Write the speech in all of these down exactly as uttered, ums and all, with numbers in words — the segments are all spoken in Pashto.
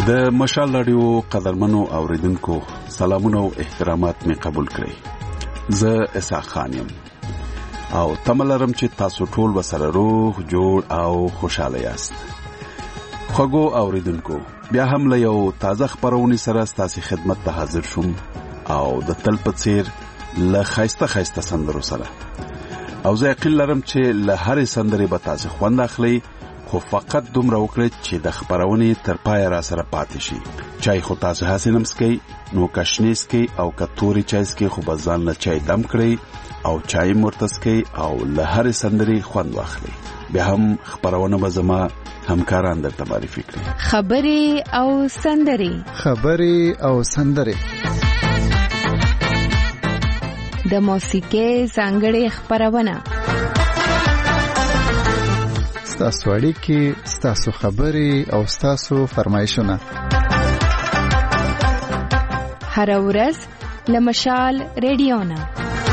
د مشال رادیو قدرمنو اوریدونکو سلامونه او احترامات می قبول کړئ. زه اسحاق خان یم او تملرم چې تاسو ټول وسره روغ جوړ او خوشاله یاست. خوږو اوریدونکو بیا هم له یو تازه خبرونې سره ستاسو خدمت ته حاضر شوم او د تل په څیر له خایسته خایسته سندرو سره. او زه یقین لرم چې له هرې سندرې به تاسو خوند اخلي، خو فقط دومره وکړئ چې د خبرونې تر پای را سره پاتې شي. چای خو تاسو حسینم سکي، نو کشنیس کې او کتوري چای سکي خو بزان نه چای دم کړئ او چای مرتسکي او له هرې سندرې خوند واخلئ. بیا هم خبرونه به زما همکاران درته معرفي کړي. خبري او سندري خبري او سندري د موسیقۍ ځانګړې خبرونه، ستاسو اړیکې، ستاسو خبري او ستاسو فرمایشونه هر ورځ له مشال رادیو نه.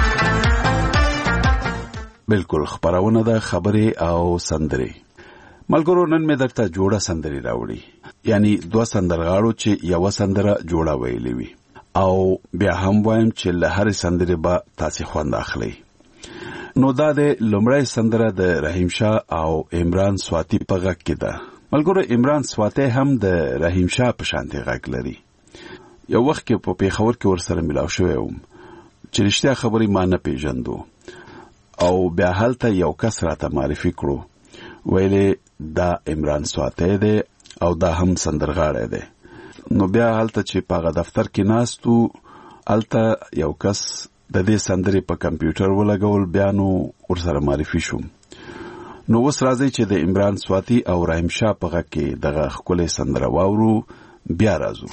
بالکل خبرونه د خبري او سندري. ملګرو نن مې درته جوړه سندري راوړي، یعنی دوه سندرغاړو چې یو سندره جوړه ویلې وي او بیا هم وایم چې له هرې سندرې به تاسو خوند اخلي. نو دا د لومړی سندره د رحیم شاه او عمران سواتی په غږ کې ده. ملګرو عمران سواتی هم د رحیم شاه په شانتي غږ لري. یو وخت کې په پیښور کې ورسره ملاو شوی وم چې رښتیا خبرې ما نه پیژندو او بیا هلته یو کس راته معرفي کړو، ویلې دا عمران سواتی دی او دا هم سندرغاړی دی. نو بیا هلته چې په هغه دفتر کې ناستو، هلته یو کس د دې سندرې په کمپیوټر ولګول، بیا نو ورسره معرفي شوم. نو اوس راځي چې د عمران سواتی او رحیم شاه په غږ کې دغه ښکلې سندره واورو. بیا راځو.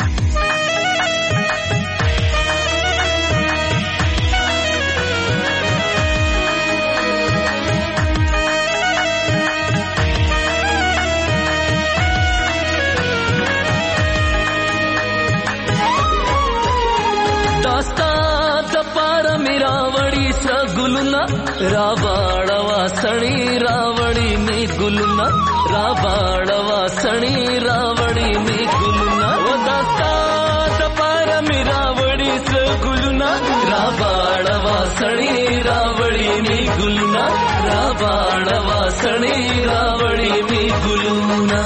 गुलना रावाड़वा सणी रावड़ी में गुलना रावाड़वा सणी रावड़ी में गुलना वो दस्ता दपार में रावड़ी से गुलना रावाड़वा सणी रावड़ी में गुलना रावाड़वा सणी रावड़ी में गुलना.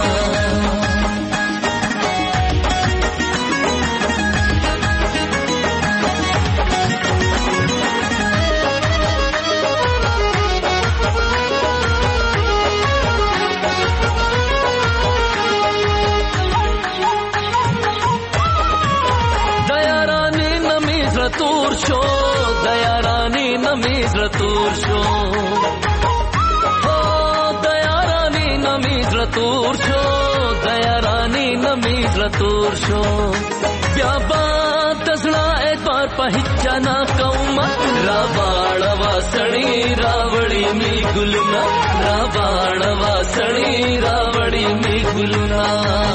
तूर शो दया रानी नमीज रतूर शो हो दया रानी नमीज रतूर शो दया रानी नमीज रतूर शो ब्याबा तसना एक बार पहिचा ना कौमा रावाड़वा सणी रावड़ी में गुलना रावाड़वा सणी रावड़ी में गुलना.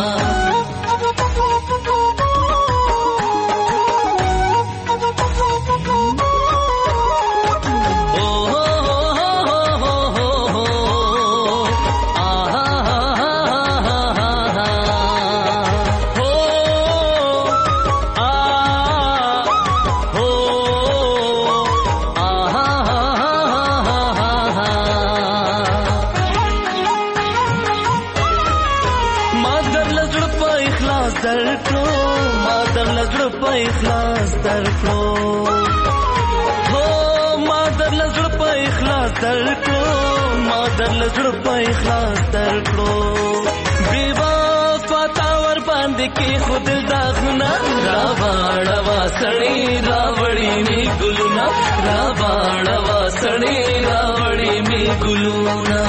इखलास दरको हो मादर लजड़ पे इखलास दरको मादर लजड़ पे इखलास दरको बेवा फतावर बांध के खुद दागना रावाड़वा सड़ी रावड़ी में गुलना रावाड़वा सड़ी रावड़ी में गुलना.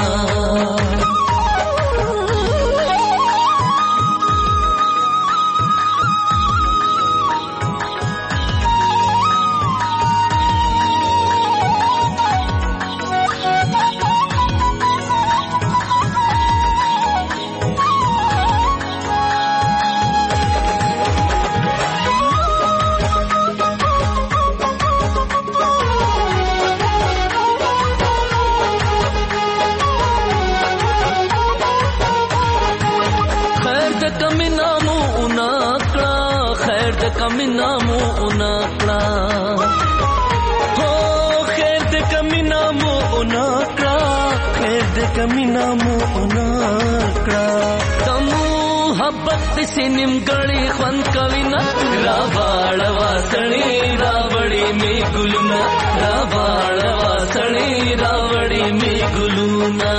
کمینا مو اونکړه هو خیر دې کمینا مو اونکړه خیر دې کمینا مو اونکړه تمو محبت سے نیمګړی خوند کوي نه را باړ واسړی راوړی می ګلونا را باړ واسړی راوړی می ګلونا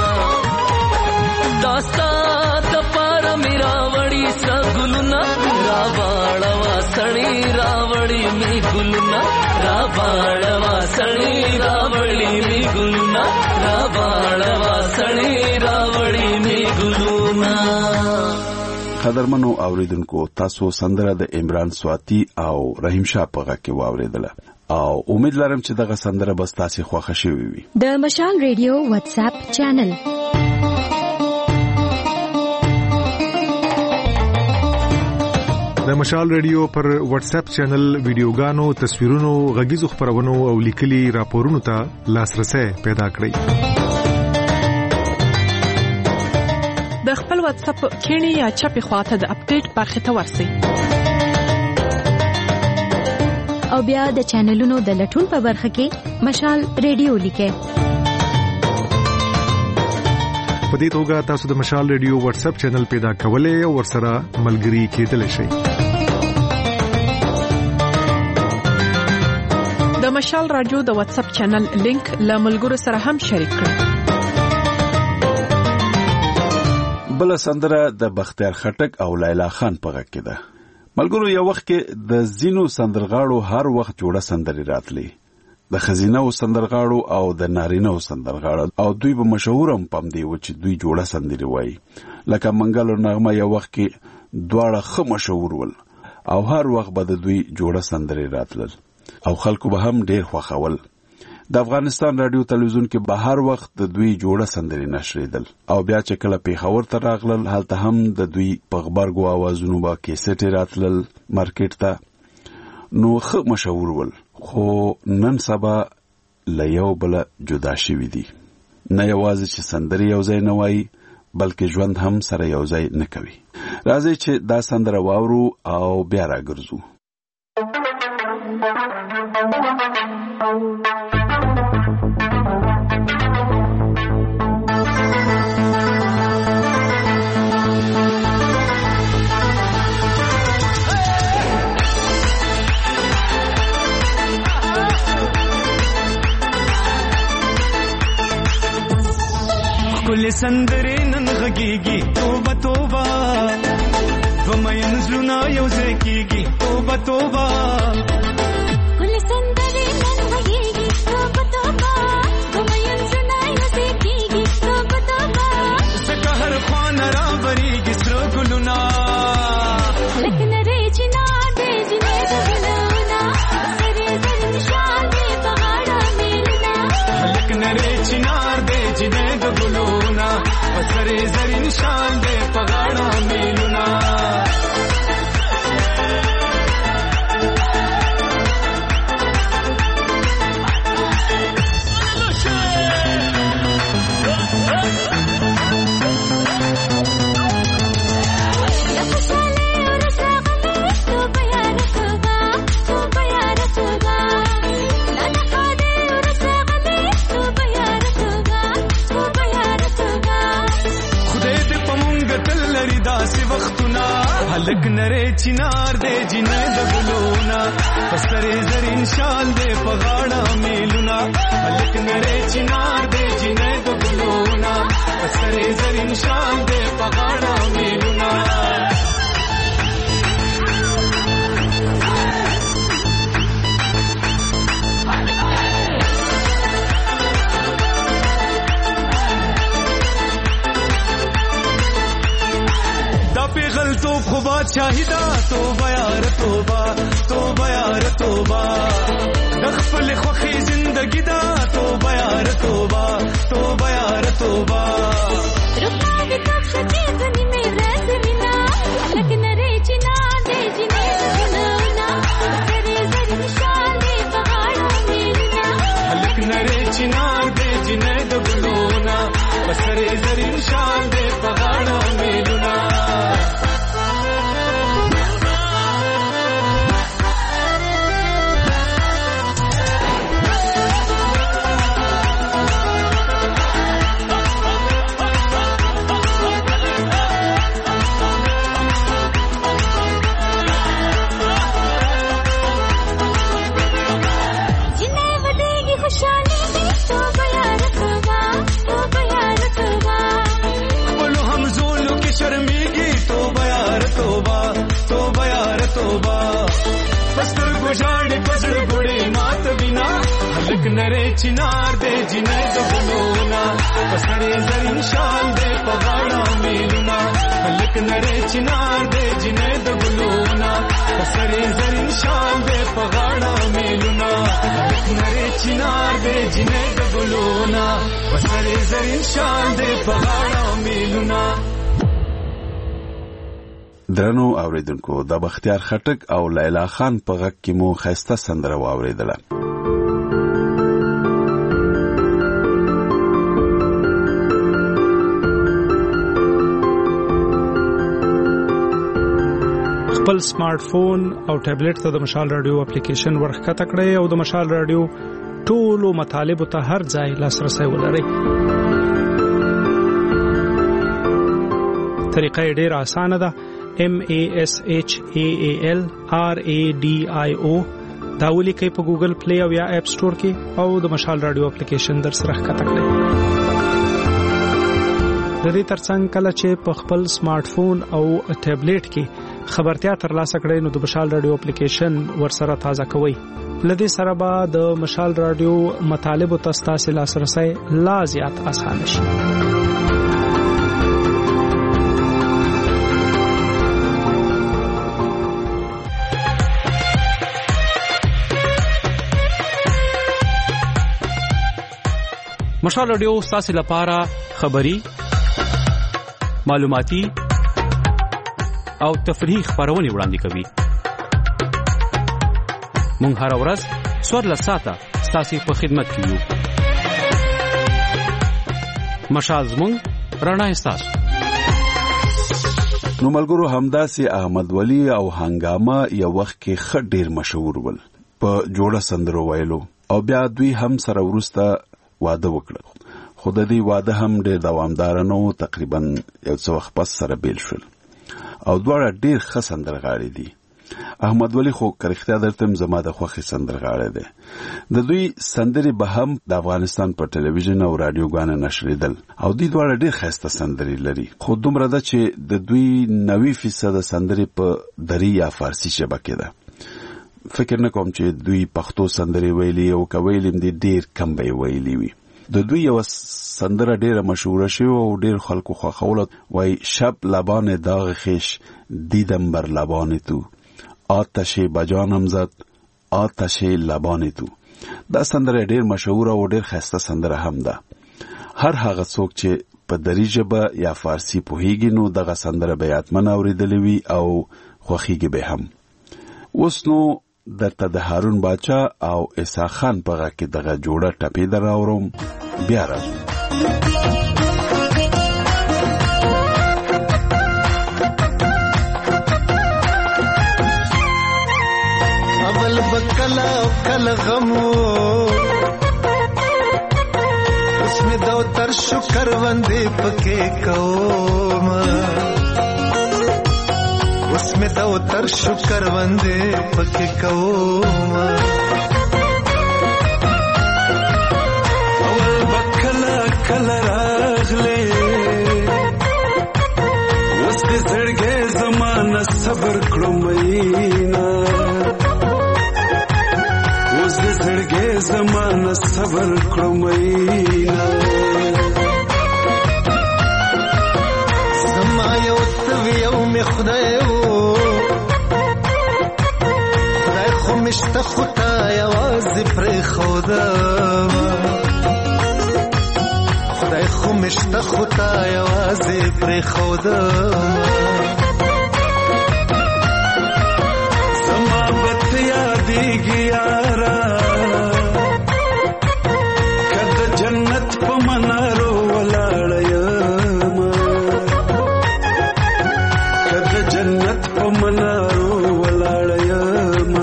داستا د پار می راوړی س ګلونا را باړ واسړی راوړی می ګلونا را باړ واسړی راوړی می ګلونا را باړ واسړی راوړی می ګلونا. قدرمنو اوریدونکو تاسو سندره د عمران سواتی او رحیم شاه په غږ کې واوریدله او امید لرم چې دغه سندره به تاسو خوښ شي وي. د مشال ریډیو واتس اپ چینل د مشال ریډیو پر واتس اپ چینل ویډیوګانو تصویرونو غږیزو خبرونو او لیکلي راپورونو ته لاسرسي پیدا کړئ. د خپل واتس اپ کینی یا چپی خواته د اپډیټ برخه ته ورسئ او بیا د چینلونو د لټون په برخه کې مشال ریډیو لیکئ. په دې توګه تاسو د مشال ریډیو واتس اپ چینل پیدا کولای او ورسره ملګري کېدلی شئ. د مشال رادیو د واتس اپ چینل لینک له ملګرو سره هم شریک کړئ. بل سندره د بختیار خټک او لیلا خان په غږ کې ده. ملګرو یو وخت کې د زینو سندرغاړو هر وخت جوړه سندري راتلې، د خزینه سندرغاړو او د نارینه سندرغاړو، او دوی به مشهور هم پم دی و چې دوی جوړه سندري وایي. لکه منګل او نغمه یو وخت کې دواړه خو مشهور ول او هر وخت به د دوی جوړه سندري راتلل او خلکو به هم ډیر خوښول. د افغانستان رادیو تلویزیون کې به هر وخت د دوی جوړه سندري نشریدل او بیا چې کله پیښور ته راغلل هلته هم د دوی په خبرګو اوازونو با کیسټ راتلل مارکیټ ته، نو خو مشهور ول. خو نن سبا له یو بل جدا شوي دي، نه یوازې چې سندري یو ځای نه وایي بلکې ژوند هم سره یو ځای نه کوي. راځي چې دا سندره واورو او بیا راګرځو. کل سندره نن غږیږي توبه توبه ومین زلونا یو ځکیږي توبه توبه کل سندره نن غږیږي توبه توبه ومین زلونا یو ځکیږي توبه توبه سکه هر خوان را بریږي سر ګلونا لکه نری چنا دې جنې ګلونا سره زر نشان دې پهاړه میلنا لکه نری چنا دې جنې ګلونا سره زر نشان دې پهاړه میلنا. هلک نری چنار دې جنې د ګلونا پسره زرین شال دې پغاړه میلونا هلک نری چنار دې جنې د ګلونا پسره زرین شال دې پغاړه میلونا. تو خوبا شاهدا توبه یار توبه توبه یار توبه دخل خوخي زندگی دا توبه یار توبه توبه یار توبه رکا دې کب شتي دني مې رس وینا لکه نری چنا دې جنې ګلونا سره زر نشان دې پهاړه میلنا لکه نری چنا دې جنې ګلونا سره زر نشان دې پهاړه میلنا. نره چنار دې جنې د ګلونا پسړې زرین شال دې پغاړه میلونا لک نره چنار دې جنې د ګلونا پسړې زرین شال دې پغاړه میلونا لک نره چنار دې جنې د ګلونا پسړې زرین شال دې پغاړه میلونا. درنو اوریدونکو د بختیار خټک او لیلا خان په غږ کې مو خسته سندره واوریدله. خپل سمارټ فون او ټابلیټ ته د مشال رادیو اپلیکیشن ورخکته کړئ او د مشال رادیو ټولو مطالبه ته هر ځای لاسرسي ولرئ. طریقه ډیره اسانه ده. M A S H A A L R A D I O دا ولیکئ په ګوګل پلی او یا اپ سٹور کې او د مشال رادیو اپلیکیشن در سره ښکته کړئ. د دې ترڅنګ کله چې په خپل سمارټ فون او ټابلیټ کې خبرتیا ترلاسه کړئ نو د مشال رادیو اپلیکیشن ورسره تازه کوئ. لدې سره به د مشال رادیو مطالب او تاسو لاسرسي لا زیات آسان شي. مشال رادیو تاسو لپاره خبری، معلوماتي او تفریحي خبرونه وړاندې کوي. مونږ هر ورځ څوارلس ساعته تاسو په خدمت کې یو. مشال زموږ رڼا تاسو. نو ملګرو همداسې احمد ولی او هنګامه یو وخت کې خ ډیر مشهور ول په جوړه سندرو ویلو او بیا دوی هم سره ورسته واده وکړل. خو د دې واده هم ډیر دوامدار نه و، تقریبا یو څو وخت پس سره بیل شول او دواړه ډیر ښه سندرغاړي دي. احمد ولی خو کرختیا درته زما د خوښي سندرغاړي دی. د دوی سندري به هم د افغانستان په ټلویزیون او رادیوګانو نشریدل او دوی دواړه ډیر ښایسته سندري لري. خو دومره ده چې د دوی نوي فیصد سندري په دری یا فارسی ژبه کې ده. فکر نه کوم چې دوی پښتو سندري ویلي او کویلم دي ډیر کم به ویلي وي. د دوی یو سندره ډیره مشهوره شوه او ډیر خلکو خوښوله، وای شب لبان داغ خیش دیدم بر لبان تو آتش بجانم زد آتش لبان تو. دا سندره ډیر مشهوره او ډیر خسته سندره هم ده. هر هغه څوک چې په دری ژبه یا فارسی پوهیږي نو دغه سندره به یاتمن اوریدلې وي او خوښیږي به هم. اوس نو درته د هارون باچا او عیسی خان په غږ کې دغه جوړه ټپې دراوړم. بیا راځو. اول بکلا کل غمو اس میں دو تر شکر وندے پکے کوم اس میں دو تر شکر وندے پکے کوم اول بکلا کل راغلے اس کے زړګې زمانہ صبر کړو مینا اس کے زړګې زمانہ صبر کړو مینا زما یو توی یو می خدای مشته خطا یوازې پر خدا خدای خو مشته خطا یوازې پر خدا زما بت یادېږي یارا کده جنت په منارو ولاړ یم کده جنت په منارو ولاړ یم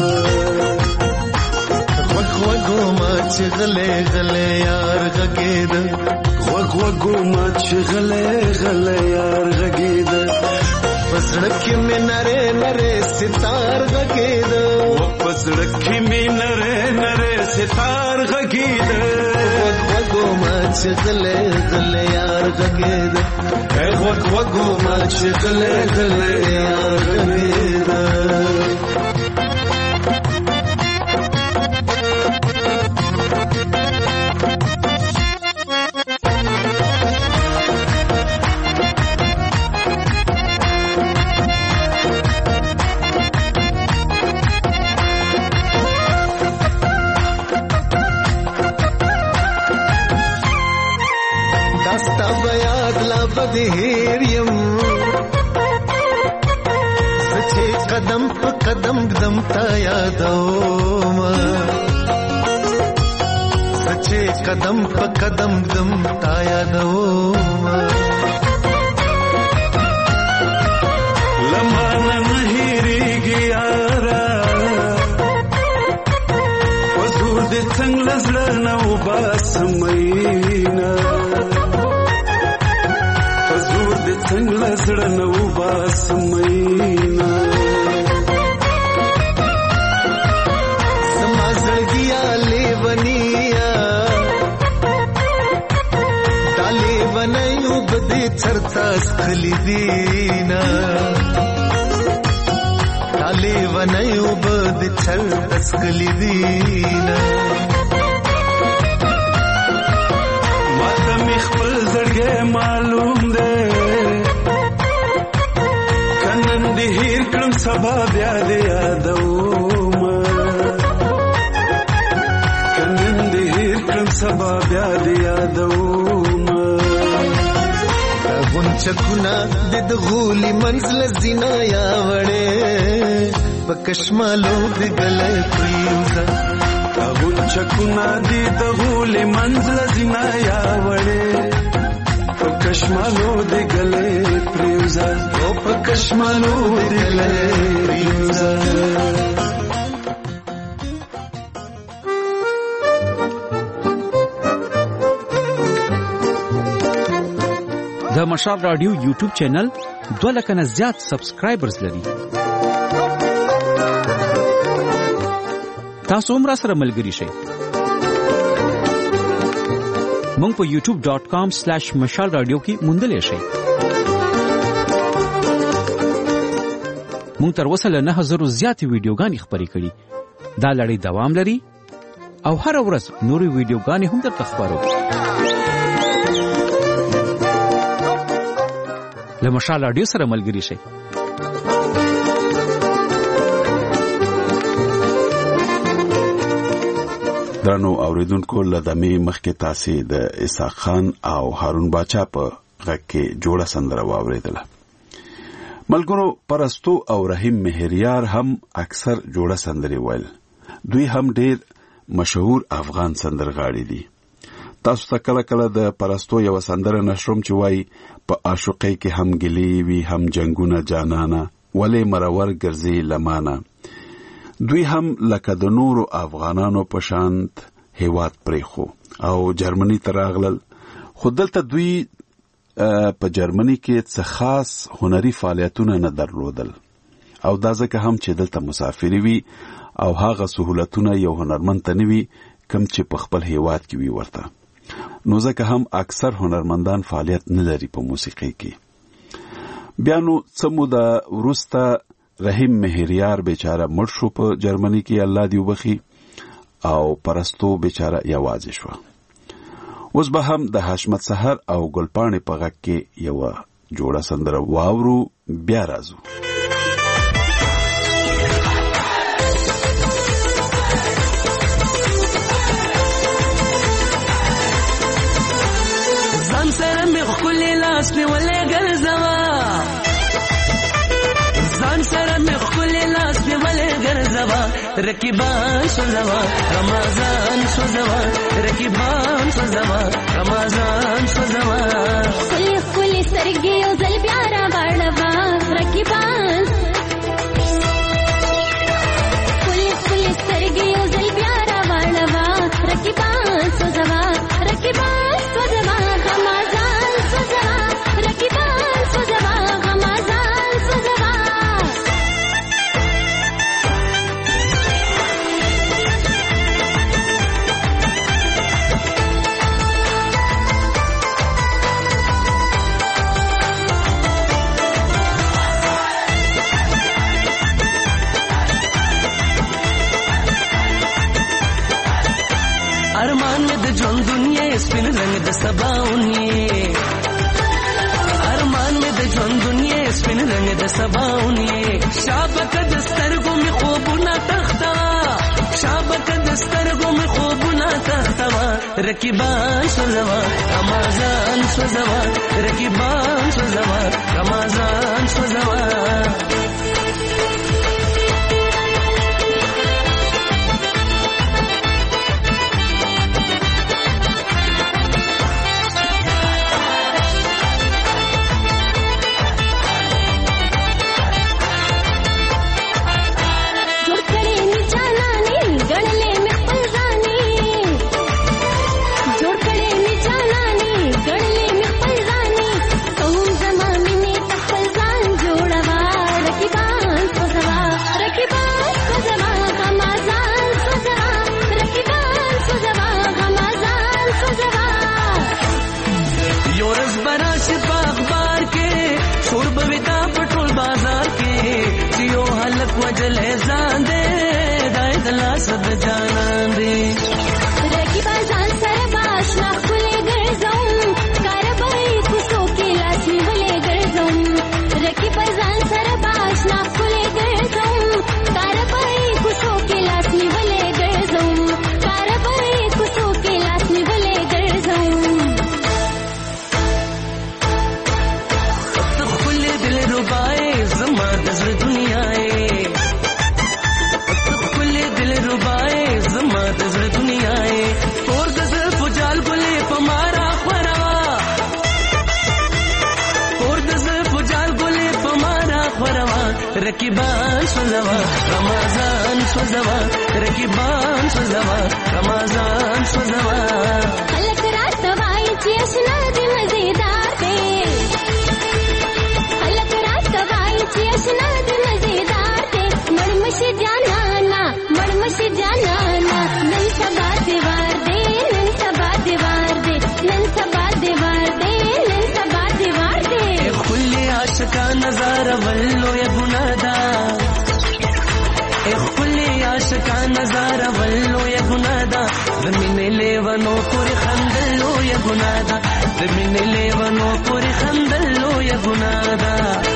غلې غلې یار غګید وګ وګو ما چې غلې غلې یار غګید پسړک کې مې نره نره ستار غګید پسړک کې مې نره نره ستار غګید وګ وګو ما چې غلې غلې یار غګید وګ وګو ما چې غلې غلې یار غګید بدهیر یم سچې قدم په قدم دم تا یادوم سچې قدم په قدم دم تا یادوم لمانه مهریږي یارا وزور دې څنګه زړه نو باسمینا وزور دې څنګه زړه نو باسمینا سما زړګیا لیونیا ډالې ونیو بده چرتا خلی دینا ډالې ونیو بده چرتا خلی دینا ماته مخبل زړګې معلوم ده کنن دې هیر کړم سبا بیا دې یادوم کنن دې هیر کړم سبا بیا دې یادوم غونچکونه د غولي منزل زینا یا وړې پکشمالو د ګلې پریوزا غونچکونه د غولي منزل زینا یا وړې پکشمالو د ګلې پریوزا او پکشمالو د ګلې پریوزا د مشال رادیو یوټیوب چینل دوه لک نه زیات سبسکرایبرز لري. تاسو هم را سره ملګری شئ. مونږ په یوټیوب ډاٹ کام سلیش مشال رادیو کې موندلی شئ. مونږ تر اوسه له نه هزارو زیاتې ویډیوګانې خپرې کړي. دا لړۍ دوام لري او هر ورځ نورې ویډیوګانې هم درته خپرو. له مشال رادیو سره ملګری شئ. درنو اوریدونکو لدمه مخکې تاسو د اسحاق خان او هارون باچا په غږ کې جوړه سندره واوریدله. ملګرو پرستو او رحیم مهریار هم اکثر جوړه سندري ویل. دوی هم ډیر مشهور افغان سندرغاړي دي. تاسو ته کله کله د پرستو یو سندره نشروم چې وای په عاشقۍ کې هم ګلی وی هم جنگونه جانانا ولې مرور ګرځي لمانه. دوی هم لکه د نورو افغانانو په شانت هیواد پریخو او جرمني ته راغلل. خو دلته دوی په جرمني کې څه خاص هنري فعالیتونه نه درلودل او دا ځکه هم چې دلته مسافری وي او هغه سہولتونه یو هنرمند ته نوي کم چې په خپل هیواد کې وي ورته. نو ځکه هم اکثر هنرمندان فعالیت نه لري په موسیقۍ کې. بیا نو څه موده وروسته رحیم مهریار بیچاره مړ شو په جرمني کې، الله دې وبخي، او پرستو بیچاره یوازې شو. اوس به هم د حشمت سحر او ګلپاڼې په غږ کې یو جوړه سندره واورو، بیا راځو. ځان سره مې ښکلې لاس نیولې ګرځوه، ځان سره مې ښکلې لاس نیولې ګرځوه، رقیبان سوځوه رمضان سوځوه، رقیبان سوځوه رمضان سوځوه. ښکلې ښکلې سترګې یو ځل بیا راواړوه رقیبان، ښکلې ښکلې سترګې یو ځل بیا راواړوه رقیبان سوځوه، رقیبان سوځوه رمضان سوځوه، رقیبان سوځوه رمضان سوځوه. ارمان میں د ژوند دنیا سپین رنگ د سباونی، ارمان میں د ژوند دنیا سپین رنگ د سباونی. شابک د سترګو می خوبونه تختا، شابک د سترګو می خوبونه تختا، رقیبان سوزوا رمضان سوزوا رقیبان سوزوا رمضان سوزوا وجلے زاندے دای دلا سب جانان دے رکی بازان سر باش نا کھلے گرزم کاربائی کسو کے لاسی ولے گرزم رکی بازان سر باش نا کھلے گرزم کاربائی کسو کے لاسی ولے گرزم کاربائی کسو کے لاسی ولے گرزم کھل دل ربائے زما دزر دنیا رقیبان سوزوا رمضان سوزوا رقیبان سوزوا رمضان سوزوا خلق رات وای چې اسنا دې مزیدار دې خلق رات وای چې اسنا دې مزیدار دې مړمش جانانا مړمش جانانا نن سبا دیوار دې نن سبا دیوار دې نن سبا دیوار دې نن سبا دیوار دې خلی عاشقا نظر ولو یا گنادا خلی عاشقا نظر ولو یا گنادا زمین لیوانو پوری خندلو یا گنادا زمین لیوانو پوری خندلو یا گنادا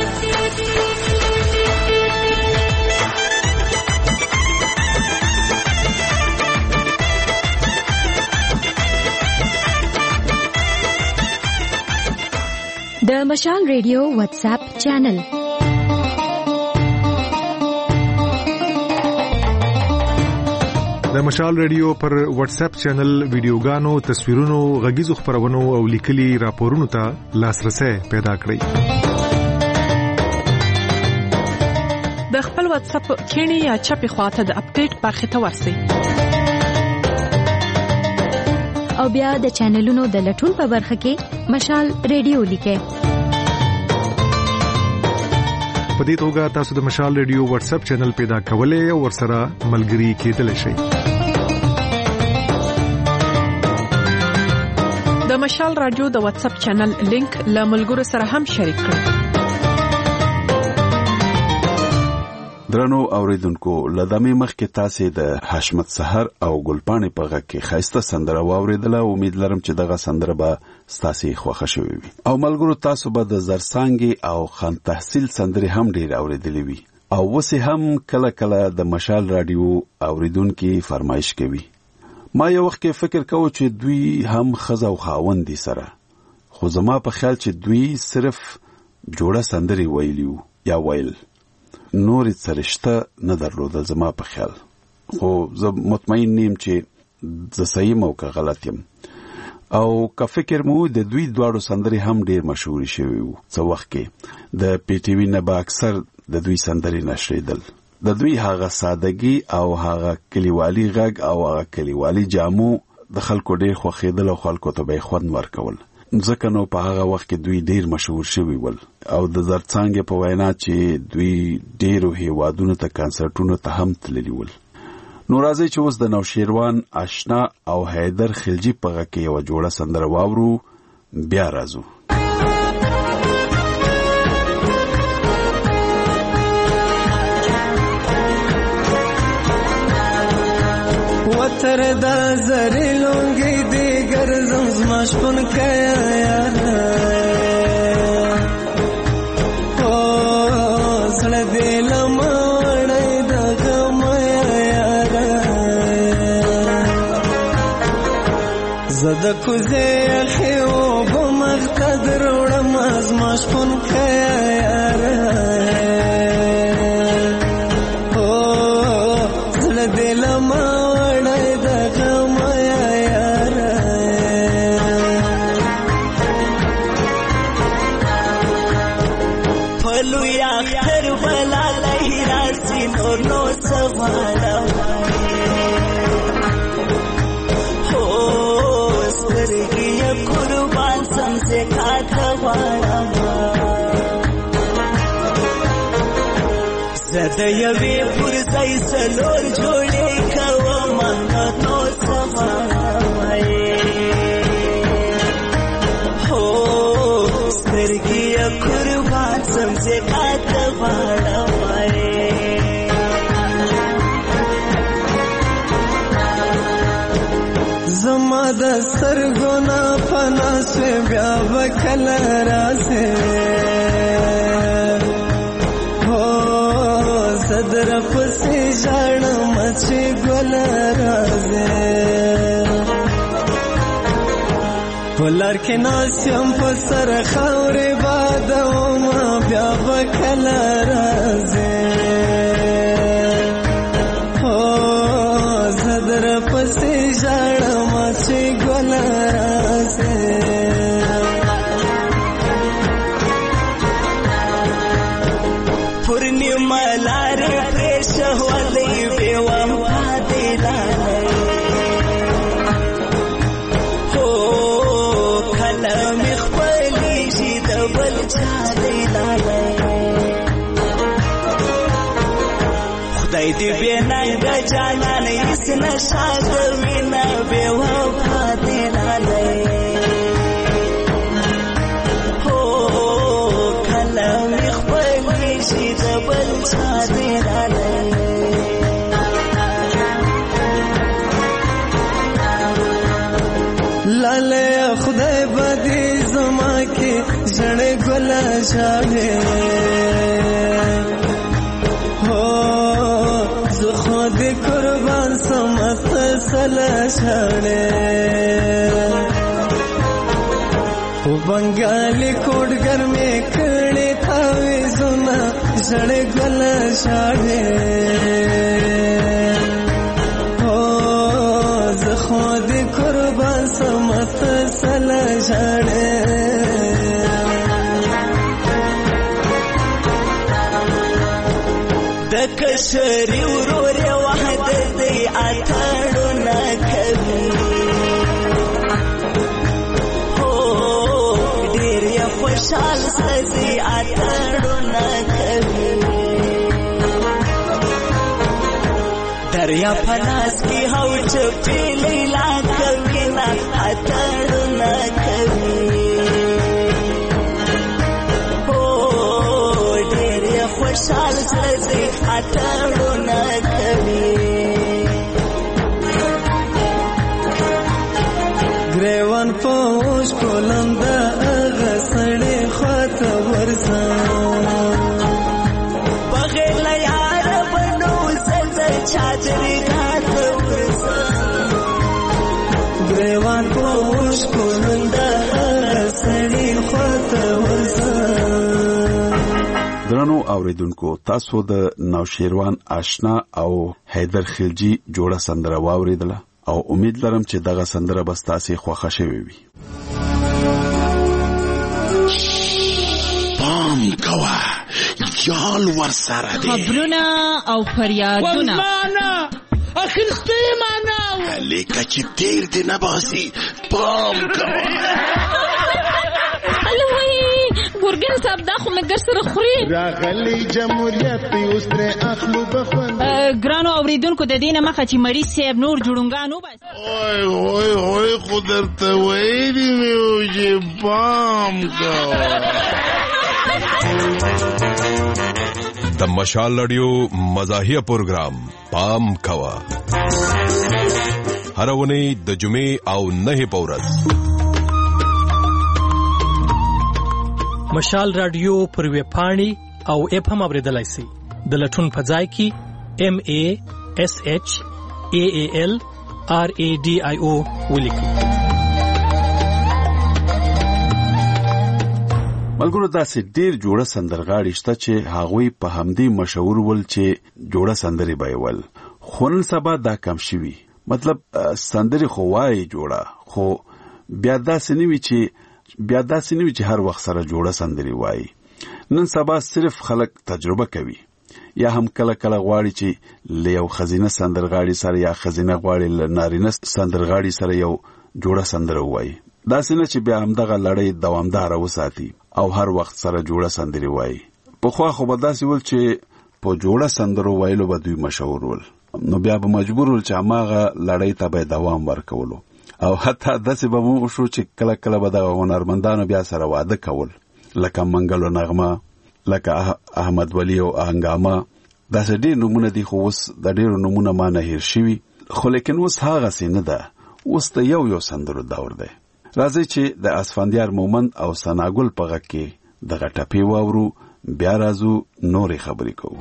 د مشال ریډیو واتس اپ چینل د مشال ریډیو پر واتس اپ چینل ویډیوګانو تصویرونو غږیزو خبرونو او لیکلي راپورونو ته لاسرسي پیدا کړئ د خپل واتس اپ کینی یا چپی خواته د اپډیټ برخه ته ورسئ او بیا د چینلونو د لټون په برخه کې مشال ریډیو لیکئ په دې توګه تاسو د مشال ریډیو واتس اپ چینل پیدا کولای او ورسره ملګري کېدلی شئ د مشال رادیو د واتس اپ چینل لینک له ملګرو سره هم شریک کړئ درنو اوریدونکو لدمه مخکې تاسو د حشمت سحر او ګلپانې په غږ کې خاصه سندره واوریدله امید لرم چې دغه سندره به تاسو خوښه شوي وي او ملګرو تاسو به د زرسانګي او خان تحصیل سندره هم ډیر اوریدلې وي او وسه هم کله کله د مشال رادیو اوریدونکو فرمایش کوي ما یو وخت کې فکر کوم چې دوی هم خزه او خاوند دي سره خو زما په خیال چې دوی صرف جوړه سندري ویلیو یا ویل نور سرشته نه درلودل زما په خیال خو زه مطمئن نیم چې زه صحیح مو که غلط یم او که فکر مو د دوی دواړو سندري هم ډیر مشهور شوي وو څو وخت کې د پی ټی وی نه به اکثر د دوی سندري نشریدل د دوی هغه سادهګي او هغه کلیوالي غږ او هغه کلیوالي جامو د خلکو ډیر خوښیدل او خلکو ته به خوند ورکول ځکه نو په هغه وخت کې دوی ډیر مشهور شوي ول او د زرڅانګې په وینا چې دوی ډیرو هیوادونو ته کنسرټونو ته هم تللی ول نو راځي چې اوس د نوشیروان آشنا او حیدر خلجی په غږ کې یو جوړه سندره واورو بیا راځو وتر دا زری لونگی دیگر زمزمش پن کیا یارا او سڑ دیل ماڑی دا غم یارا زده کوزه خو بمقتدر وړم از مشپون خیر او زړه دل ما وړای د غم یار پلو یا خر بلا لهرا سینو نو سواړه زده یوی پرزای سلور جوڑی کوام نو سوامائی ہو سترگی قربان سمزے کات وارمائی زما د سترګونا پنا سوی بیا وکل راسه صدر پسی جاڑ مچی گل رازے ولر کے ناسیم پسر خور بادو ما بیا بکل رازے صدر پسی جاڑ مچی گل رازے پورنیما لارې پرېښه ولې بې وفا دې لالی هو کله مې خپلېږي د بل چا دې لالی خدای دې بې ننګه جانان هېڅ نشه د وینه بې وفا دې لالی بل چا دې رالی لالی خدای به دې زما کې ژړې ګله ژاړې هو زه خو دې قربان سم ته سله ژاړې و بنګالي کوډګر مې کړې تاوې زونه ژړې ګله ژاړې هو زه خو دې قربان سم ته سله ژاړې د کشري ورور یې وحدت دی اتاړو نه کوي خوشحال سزي اتاړو نه کوي دریا پلاس کې هو چپې لیلا کوي نه اتاړو نه کوي هو ډېر خوشحال سزي اتاړو نه کوي ګریوان پوش کولم دا سړی خواته ورځم بغیر له یاره بنو زه چادرې راته ورځم ګریوان پوش کولم دا سړی خواته ورځم. درنو اوریدونکو تاسو د نوشیروان آشنا او حیدر خلجی جوړه سندره واوریدله او امید لرم چې دغه سندره به ستاسو خوښه شوي وي. پام کوه یال ورسره دی خبرونه او فریادونه ولمانه اخرسته معنا لیکه چې تیر دی نه باسي پام کوه الوی ګورګن صاحب دا خو مې ګر سره خوري راغلی جمهوریت اوس ترې اخلو بخوند ګرانو اوریدونکو د دې نه مخه چې مریض صاحب نور جوړونګان وباسي اوی اوی اوی خو درته ویلي مې وو چې پام کوه. د مشال رادیو مزاحیه پروګرام پام کوه هر ونی د جمعې او نه په ورځ مشال رادیو پر ویب پاڼې او اپ هم اوریدلای شئ. د لټون په ځای کې ام ا اس اچ ا ا ال ار ا ډي آی او ولیکئ. ملګرو داسې ډیر جوړه سندرغاړي شته چې هغوی په همدې مشهور ول چې جوړه سندري بایول، خو نن سبا دا کم شوي. مطلب سندري خو وایي جوړه، خو بیا داسې نه وي چې بیا داسې نه وي چې هر وخت سره جوړه سندري وایي. نن سبا صرف خلک تجربه کوي، یا هم کله کله غواړي چې له یو خزینه سندرغاړي سره یا خزینه غواړي له نارینه سندرغاړي سره یو جوړه سندره وایي. داسې نه چې بیا همدغه لړۍ دوامداره وساتي او هر وخت سره جوړه سندري وایي. پخوا خو به داسې ول چې په جوړه سندرو ویلو به دوی مشهور ول، نو بیا به مجبور ول چې هماغه لړۍ ته به دوام ورکولو، او حتی داسې به مو شو چې کله کله به دغه هنرمندانو بیا سره واده کول، لکه منګل و نغمه، لکه احمد ولی او هنګامه. داسې ډېر نومونه دي، خو اوس د ډېرو نومونه ما نه هیر شوي. خو لیکن اوس هغسې نه ده، اوس د یو یو سندرو دور دی. راځئ چې د اسفندیار مومند او ثناګل په غږ کې دغه ټپې واورو، بیا راځو نورې خبرې کوو.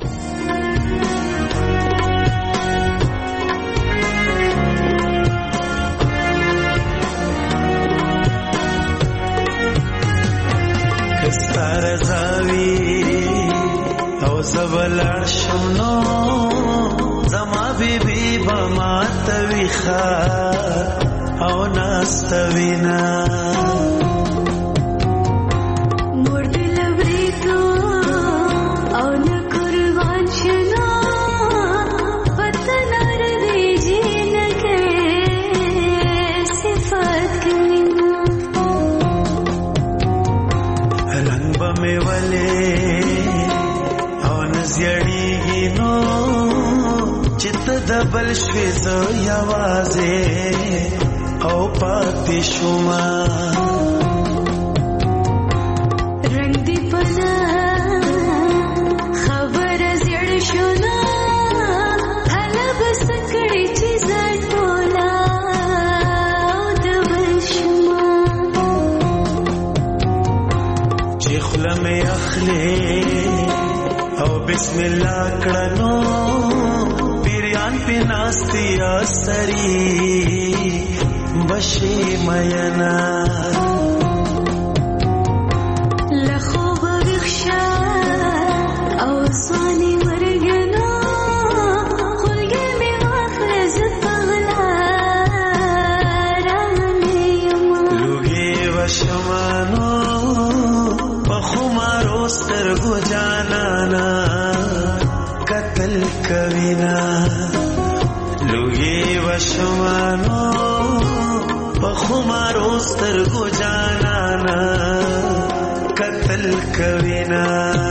رضاوی او زبلړ شونو زما بیبي بما تويخه او ناستوینا مرد لبریتو او نقربان شنو پتنار دیجی نکے صفات کمینا رنگ بمی ولی او نزیڑیگی نو چت دبل شویزو یوازے او پاتی شما رنگ دی پنا خبر زیڑ شنا حالا بسکڑی چیزا ٹولا او دبل شما چی خلم اخلی او بسم اللہ کڑنو پیریان پی ناستی آستری بشی مینا لخوب بخشا او سوانی مرگنا خلگی می واخرز پغلا رامی یما لوگی و شمانو پخمارو سترگو جانانا قتل کوینا لوگی و شمانو پخمارو سترگو جانانا قتل کوینا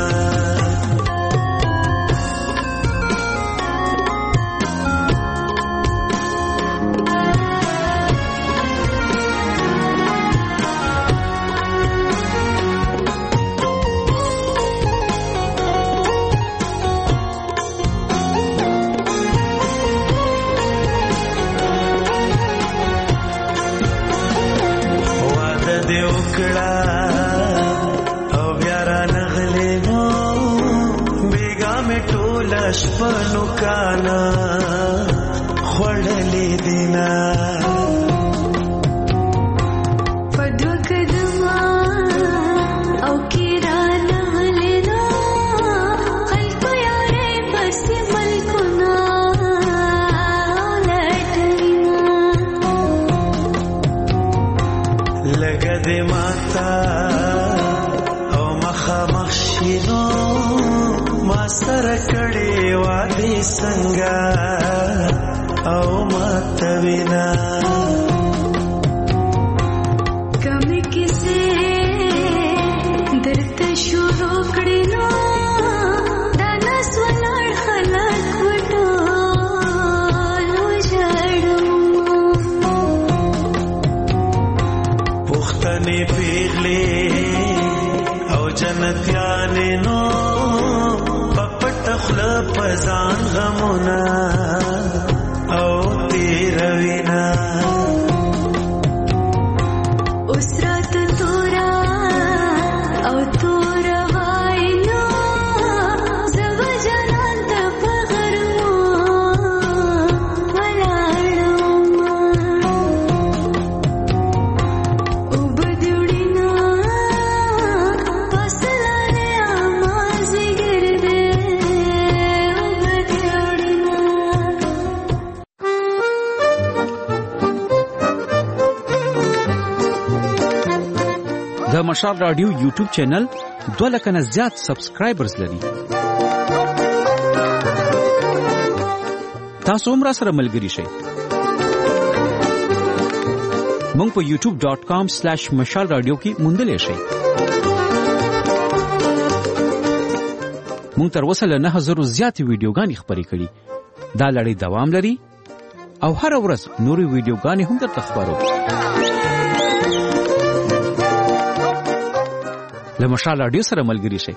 شپنو کانا خوڑلی دینا پدو قدما او کیران غلینا خلق یارے پسی ملکنا لٹینا لگا دے ماتا او مخا مخشینو ما سره کړي وادي څنګه او ماتوینا کمی کیسه درته شروع کړي نو دا نس ولر خلک وټو لو جړم پختنی پیغلي او جنتیانه نو تخلق پزان غمونا او تیروینا اسرات تورا او تورا وائنو زو جنان تپ غرمو ولارما او بدوڑینا د مشال رادیو یوټیوب چینل دوه لک نه زیات سبسکرایبرز لري. تاسو هم را سره ملګري شئ. مونږ په یوټیوب ډاٹ کام سلیش مشال رادیو کې موندلی شئ. مونږ تر اوسه له نه زرو زیاتې ویډیوګانې خپرې کړي. دا لړۍ دوام لري او هر ورځ نورې ویډیوګانې هم درته خپرو. له مشال رادیو سره ملګري شئ.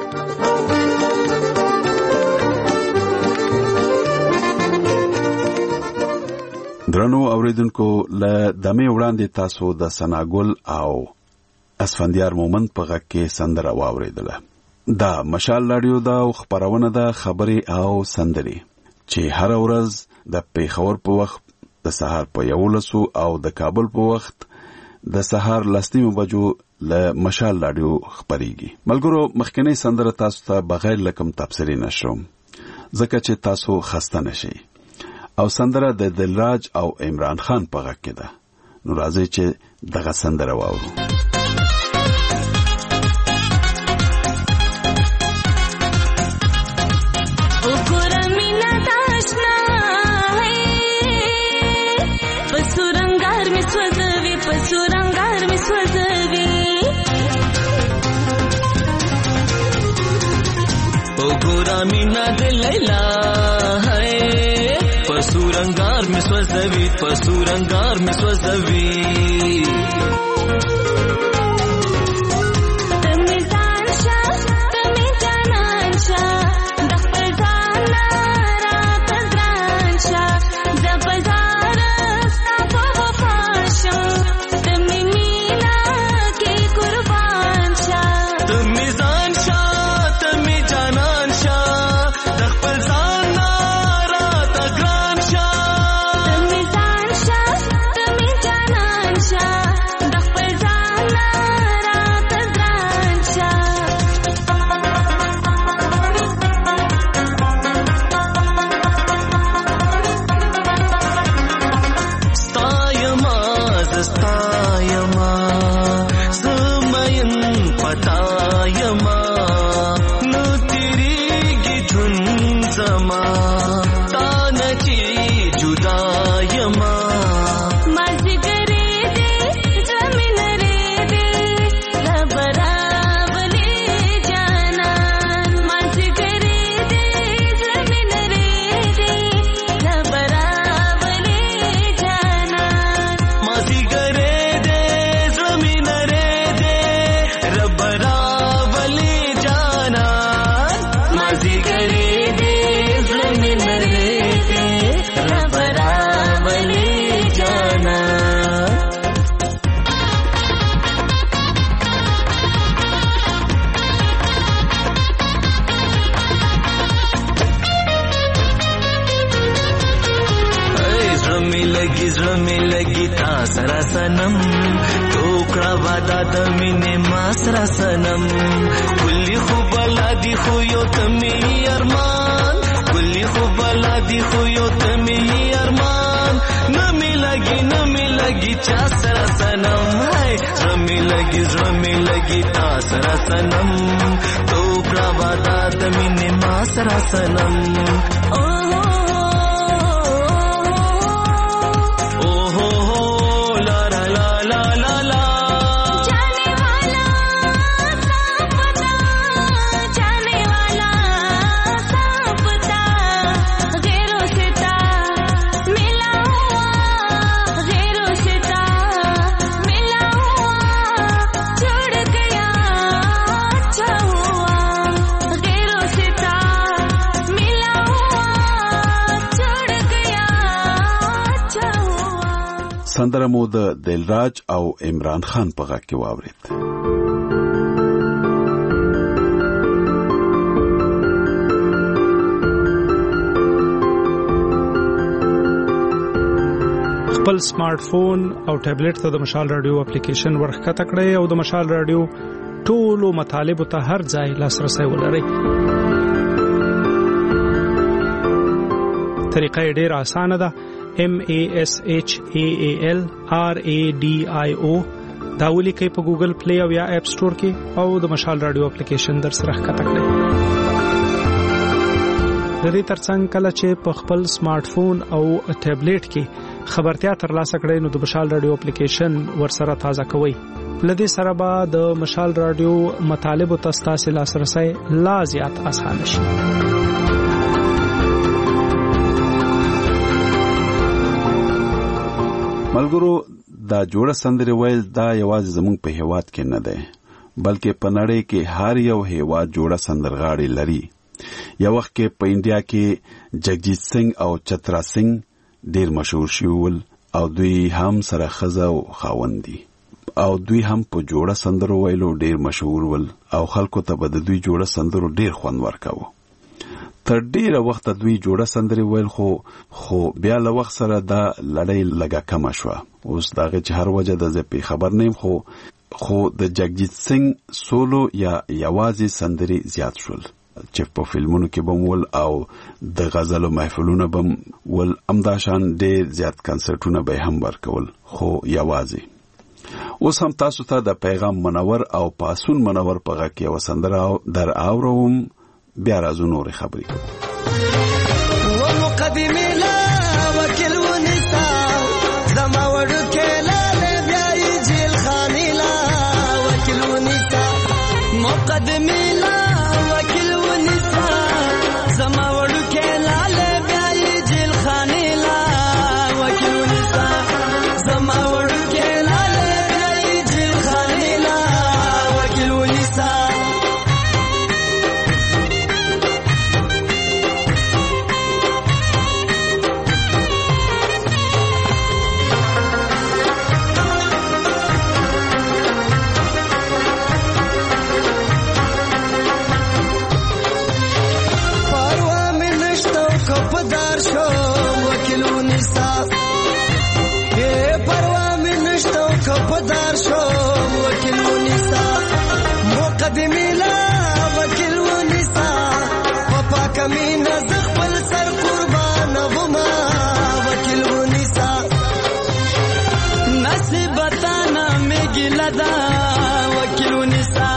درنو اوریدونکو، له دمه وړاندې تاسو د سناګل او اسفندیار مومند په غږ کې سندره واوریدله. دا مشال رادیو دا خبرونه ده، خبري او سندري چې هر ورځ د پیښور په وخت د سهار په یولسو او د کابل په وخت د سهار لسنیمو بجو له مشال رادیو خبريږي. ملګرو، مخکنی سندره تاسو ته بغیر لکم تبصری نشوم ځکه چې تاسو خسته نشئ. او سندره د دلراج او عمران خان په غږ کې ده. نو راځي چې دغه سندره واورو. मीना दिल लैला है पसूरंगार में स्वजवी पसूरंगार में स्वजवी सनम टोकड़ा वादा दमीने मासरा सनम कुल्ली खुबला दी खुयो तमी अरमान कुल्ली खुबला दी खुयो तमी अरमान नमी लगी नमी लगी चासरा सनम है रमी लगी रमी लगी तासरा सनम टोकड़ा वादा दमीने मासरा सनम ओ سندره مو د دلراج او عمران خان په غږ کې واورید. خپل سمارټ فون او ټابلیټ ته د مشال رادیو اپلیکیشن ورخکته کړئ او د مشال رادیو ټولو مطالبو ته هر ځای لاسرسي ولرئ. طریقه ډېر اسانه ده. M A S H A A L R A D I O دا ولیکئ په ګوګل پلی او یا اپ سٹور کې او د مشال رادیو اپلیکیشن در سره ښکته کړئ. د دې ترڅنګ کله چې په خپل سمارټ فون او ټابلیټ کې خبرتیا ترلاسه کړئ نو د مشال رادیو اپلیکیشن ورسره تازه کوئ. لدې سره به د مشال رادیو مطالب او تاسو لاسرسي لا زیات اسانه شي. ملګرو دا جوړه سندري ویل دا یوازې زموږ په هیواد کې نه ده بلکې په نړۍ کې هر یو هیواد جوړه سندرغاړي لري. یو وخت کې په انډیا کې جگجیت سنگ او چترا سنگ ډیر مشهور شول او دوی هم سره خزه او خاوند دي او دوی هم په جوړه سندرو ویلو ډیر مشهور ول او خلکو ته به د دوی جوړه سندرو ډیر خوند ورکاوه. تر ډیره وخت دوی جوړه سندري ویل خو خو بیا له وخت سره دا لړۍ لګه کم شوه. اوس داغه چې هر وجه د زپی خبر نیم خو خو د جگجیت سنگ سولو یا یوازې سندري زیات شول چې په فلمونو کې بم ول او د غزل محفلونو بم ول امداشان ډیر زیات کنسرټونه به هم ورکول خو یوازې. اوس هم تاسو ته د پیغام منور او پاسون منور په غږ کې وسندره در اوروم بیا راځو نورې خبرې کوو. ومقدمي لا وکل ونسا زما وړو کې لاله بیا یې جیل خاني لا وکل ونسا مقدمي لا وکل ونسا زما وړو کې لاله بیا یې جیل خاني لا وکل ونسا زما وړو کې لاله بیا یې جیل خاني لا وکل ونسا خپدار شو وکیل ونیسا مقدمي لا وکیل ونیسا پپا کمی نزخ پل سر قربان وما وکیل ونیسا نصیبتانا میگی لدا وکیل ونیسا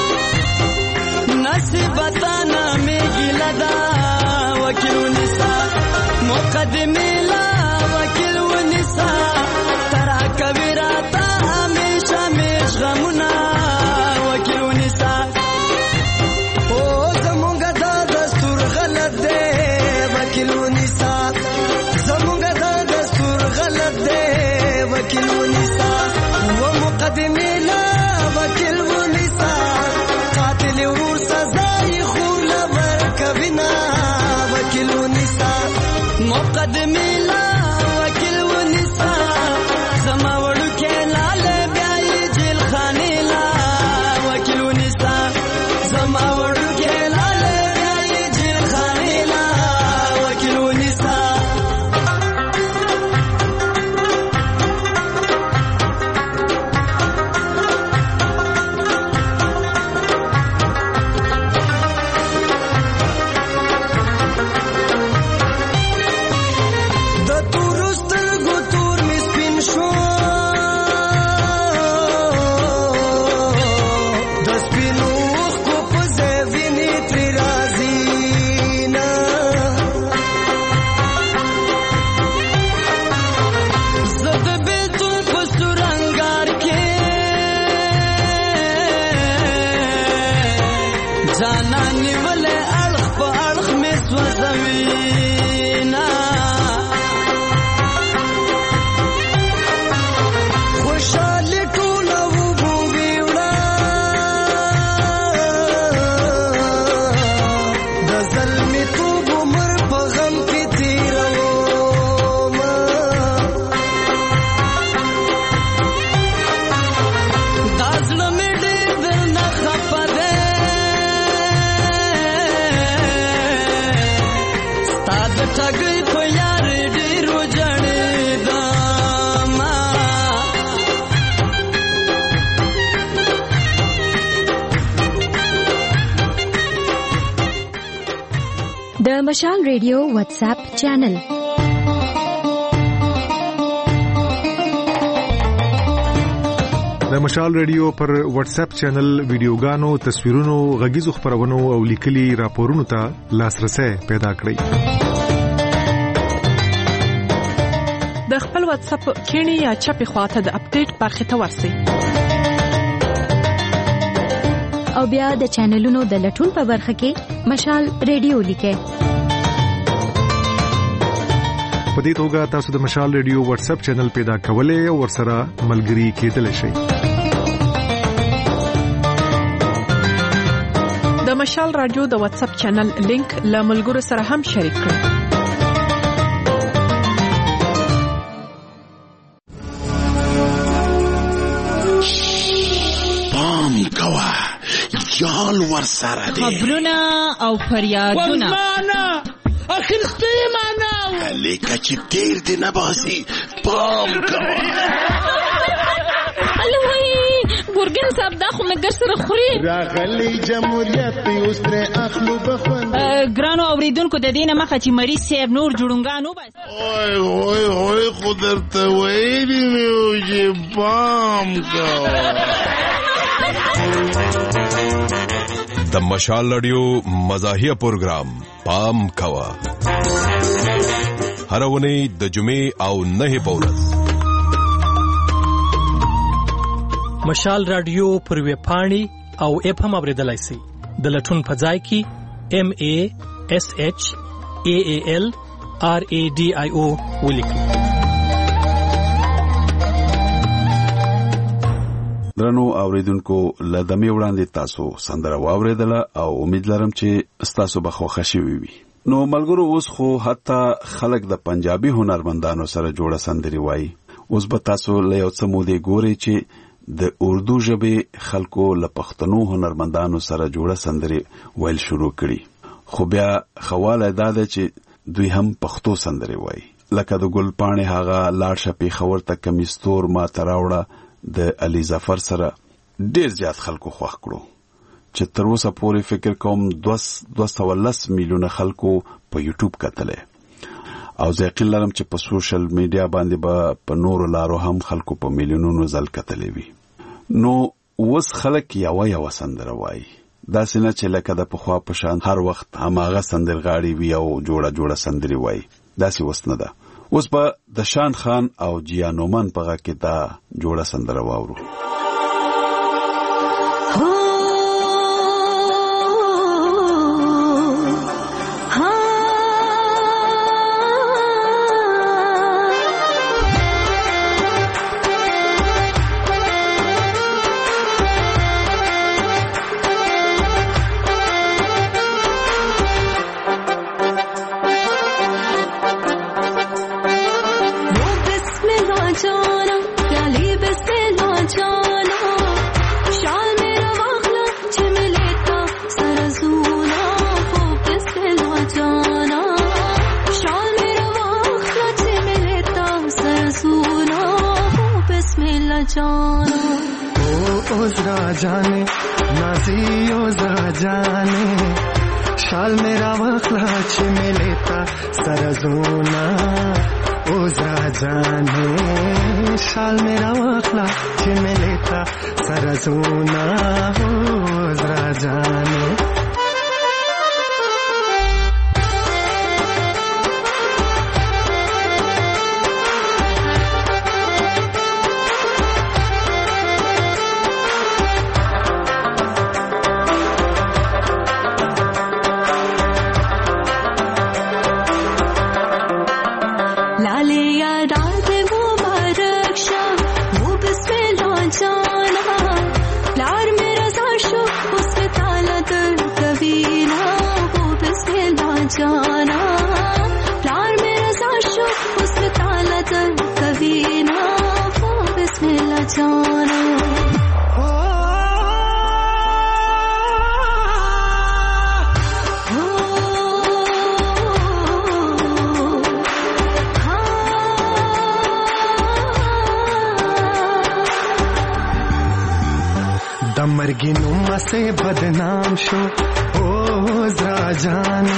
نصیبتانا میگی لدا وکیل ونیسا مقدمي لا وکیل ونیسا ترا کبیرا غمنا وکیل ونیسا او زمونږ دا دستور غلط دی وکیل ونیسا زمونږ دا دستور غلط دی وکیل ونیسا و مقدمي لا وکیل ونیسا قاتل ورور سزا یې خور لا ورکوینا وکیل ونیسا مقدمي لا وکیل ونیسا زما وړو کې لاله د مشال ریډیو واتس اپ چینل د د مشال ریډیو پر واتس اپ چینل ویډیوګانو تصویرونو غږیزو خبرونو او لیکلي راپورونو ته لاسرسي پیدا کړئ. د خپل واتس اپ کینی یا چپی خواته د اپډیټ برخه ته ورسئ او بیا د چینلونو د لټون په برخه کې مشال ریډیو لیکئ. په دې توګه تاسو د مشال ریډیو واتس اپ چینل پیدا کولای او ورسره ملګري کېدلی شئ. د مشال رادیو د واتس اپ چینل لینک له ملګرو سره هم شریک کړئ. پام کوه یال ورسره دی خبرونه او فریادونه ورمانه اخر ستیمانه لیکه چې تیر دی نباسي پام کوه. الوی ګورګن صاحب دا خو مګر سره خوري راغلی جمهوریت اوس تر اخلو بخوند ګرانو اوریدونکو د دینه مخه چې مریض صاحب نور جوړونګانو بس اوه اوه اوه خدای ته وایي نو چې پام کوه. د مشال رادیو مزاحیه پروگرام پام کوا هر ونی د جمعې او نه پورز مشال رادیو پر وی پاڼي او اپ هم اوریدلای شي د لټون په ځای کې ام ا اس اچ ا ا ال ار ا ډي آی او ولیکئ. درنو اوریدونکو لدمه وړاندې تاسو سندره واوریدله او امید لرم چې تاسو به خوښ شئ وي. نو ملګرو اوس خو حتی خلک د پنجابي هنرمندانو سره جوړه سندري وایي. اوس به تاسو له یو څه مودې ګوري چې د اردو ژبې خلکو له پښتنو هنرمندانو سره جوړه سندري ویل شروع کړي. خو بیا خواله دا ده چې دوی هم پښتو سندري وایي. لکه د ګل پاڼې هغه لاړ شپې خبر ته کمیستور ما تراوړه د علي ظفر سره ډیر زیات خلکو خوښ کړو چې تر اوسه پورې فکر کوم دوه سوه لس میلیونه خلکو په یوټیوب کتلې او زه یقین لرم چې په سوشل میډیا باندې به په نورو لارو هم خلکو په میلیونونو ځل کتلې وي. نو اوس خلک یو یو سندره وایي داسې نه چې لکه د پخوا په شان هر وخت هماغه سندرغاړي وي او جوړه جوړه سندري وایي. داسې اوس نه ده. اوس به د شان خان او جیانومن په غږ کې دا جوړه سندره واورو. जाने नाजियो जा जाने शाल मेरा वखला छिमे लेता सरजोना ओ जा जाने शाल मेरा वखला छिमे लेता सरजोना ओ जा जाने मर्गिनुमा से बदनाम शो ओ जरा जाने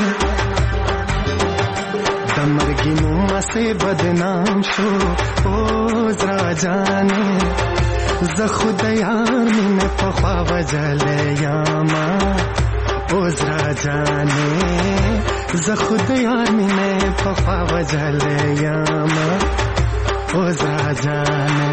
दमर्गिनुमा से बदनाम शो ओ जरा जाने زه خو د یار مینه په خوا وجلې یاما عذرا جانې زه خو د یار مینه په خوا وجلې یاما عذرا جانې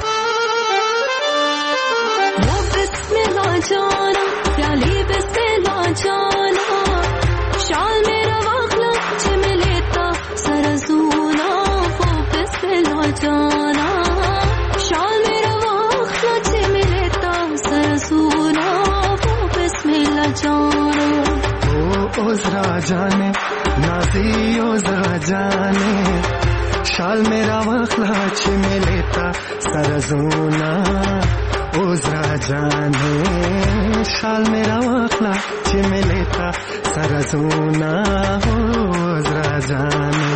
वो बिस्मिल्लाह जाना प्याली बिस्मिल्लाह जाना शाल मेरा वाखला चिमलेता सरजूना वो बिस्मिल्लाह जाना शाल मेरा वाखला चिमलेता सरजूना वो बिस्मिल्लाह जाना ओ ओज़रा जाने नाज़ी ओज़रा जाने शाल मेरा वाखला चिमलेता सरजूना ओज़रा जाने शाल मेरा वाखला चिमलेता सरजूना ओज़रा जाने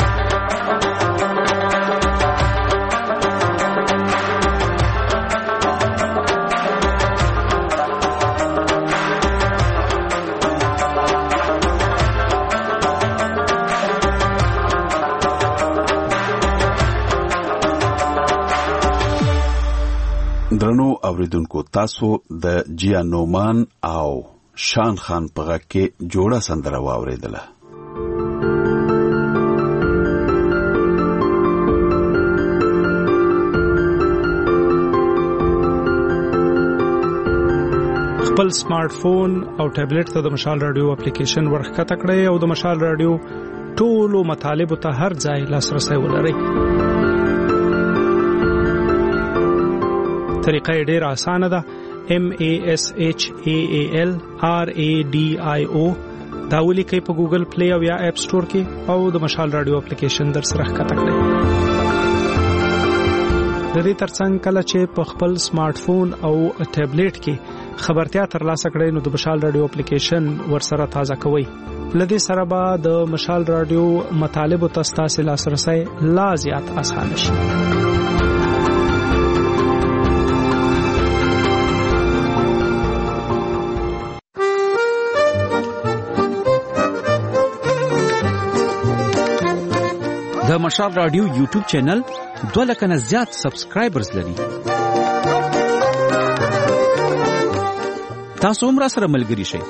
درنو اوریدونکو تاسو د جیا نومان او شان خان په غږ کې جوړه سندره واوریدله. خپل سمارټ فون او ټابلیټ ته د مشال رادیو اپلیکیشن ورخکته کړئ او د مشال رادیو ټولو مطالبه ته هر ځای لاسرسي ولرئ. طریقه ډیره اسانه ده. M A S H A A L R A D I O دا ولیکئ په ګوګل پلی او یا اپ سٹور کې او د مشال رادیو اپلیکیشن در سره ښکته کړئ. د دې ترڅنګ کله چې په خپل سمارټ فون او ټابلیټ کې خبرتیا ترلاسه کړئ نو د مشال رادیو اپلیکیشن ورسره تازه کوئ. لدې سره به د مشال رادیو مطالب او تاسو لاسرسي لا زیات اسانه شي. د مشال رادیو یوټیوب چینل دوه لک نه زیات سبسکرایبرز لري. تاسو هم را سره ملګري شئ.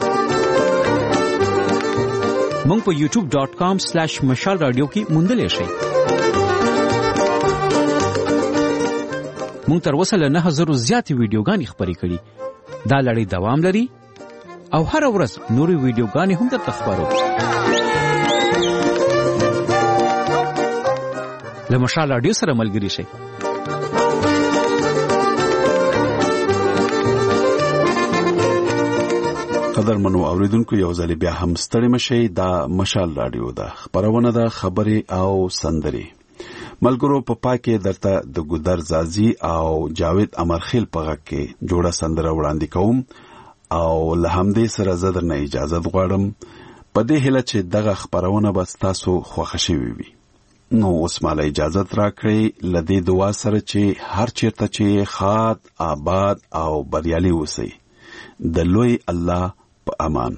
مونږ په یوټیوب ډاٹ کام سلیش مشال رادیو کې موندلې شئ. مونږ تر اوسه له نه هزارو زیات ویډیوګانې خپرې کړي. دا لړۍ دوام لري او هر ورځ نورې ویډیوګانې هم درته خپرو. له مشال رادیو سره ملګري شئ. قدرمنو اوریدونکو یو ځل بیا هم ستړي مشئ. دا مشال رادیو ده، خبرونه ده، خبرې او سندري. ملګرو په پاکه درته د ګودر زازي او جاوید امرخیل په غږ کې جوړه سندره وړاندې کوم او له همدې سره زه درنه اجازه غواړم په دې هیله چې دغه خبرونه به تاسو خوښ شي وي. نو اوس مالا اجازه راکړئ لدې دعا سره چې هر چیرته چې خاد آباد او بریالي اوسئ. د لوی الله په امان.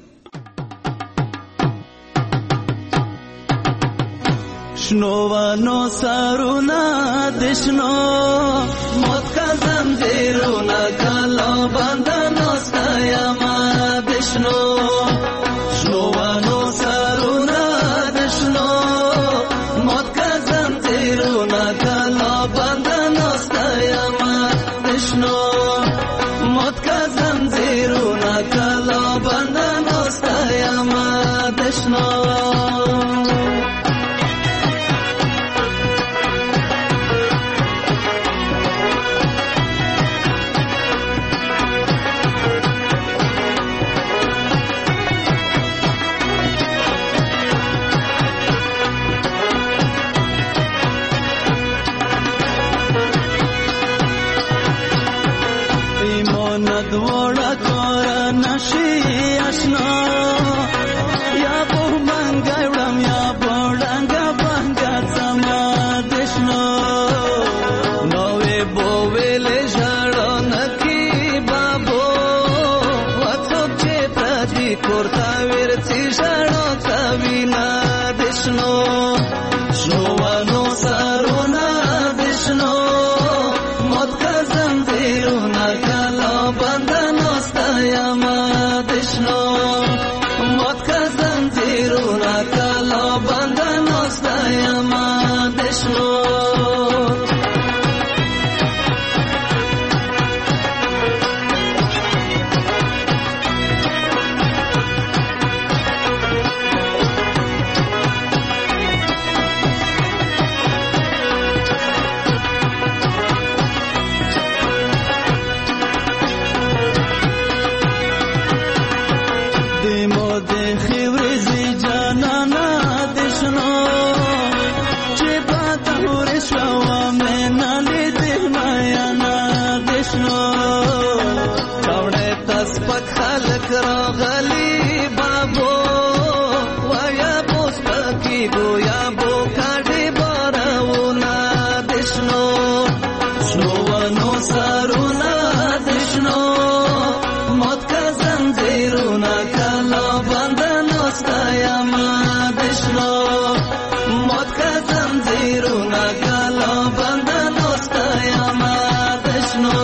شنوانو سارونا دشنو موت کا زنجیرونا کلو بندنو ستایما دشنو شنوانو سارونا دشنو موت کا زنجیرونا کلو بندنو ستایما دشنو موت کا زنجیرونا کلو بندنو ستایما دشنو شنو ونو سرونه دشنو موت کا زنجیرونه کلا بندنو ستایما دشنو موت کا زنجیرونه کلا بندنو ستایما دشنو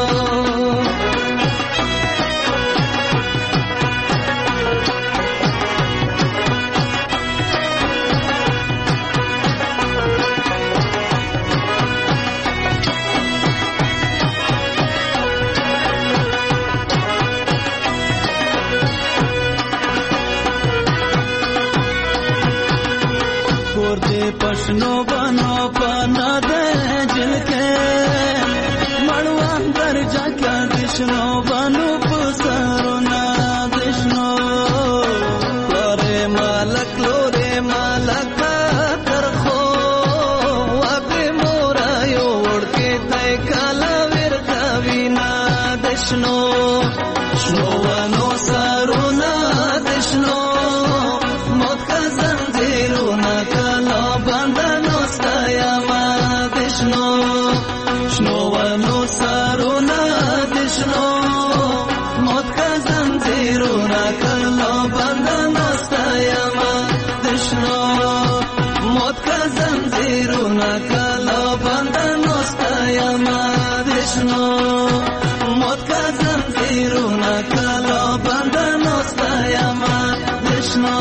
पशनो बनो पना दे जिनके मड़वान दर जाका दिशनो बनो पुसरो ना दिशनो लोरे मालक लोरे मालक तरखो वापे मोरायो उड़ के तय काला वीर कविना दिशनो शनो वनो सारो ना दिशनो मौत का जंजीरो ना काला बंधनो स्तयमा दिशनो शनो वनो सारो ना दिशनो मौत का जंजीरो ना काला बंधनो स्तयमा दिशनो मौत का जंजीरो ना काला बंधनो स्तयमा दिशनो मौत का जंजीरो ना काला बंधनो स्तयमा दिशनो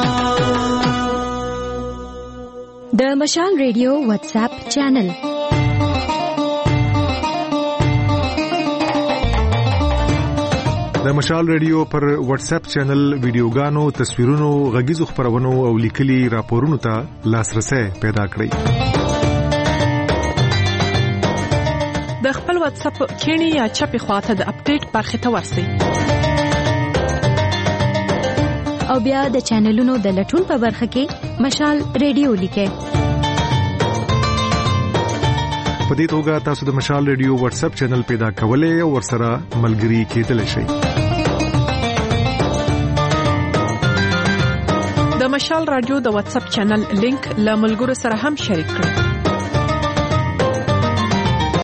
د مشال ریډیو واتس اپ چینل د مشال ریډیو پر واتس اپ چینل ویډیوګانو تصویرونو غږیزو خبرونو او لیکلي راپورونو ته لاسرسي پیدا کړئ د خپل واتس اپ کینی یا چپی خواته د اپډیټ برخه ته ورسئ او بیا د چینلونو د لټون په برخه کې مشال ریډیو لیکئ په دې توګه تاسو د مشال ریډیو واتس اپ چینل پیدا کولای او ورسره ملګري کېدلی شئ د مشال رادیو د واتس اپ چینل لینک له ملګرو سره هم شریک کړئ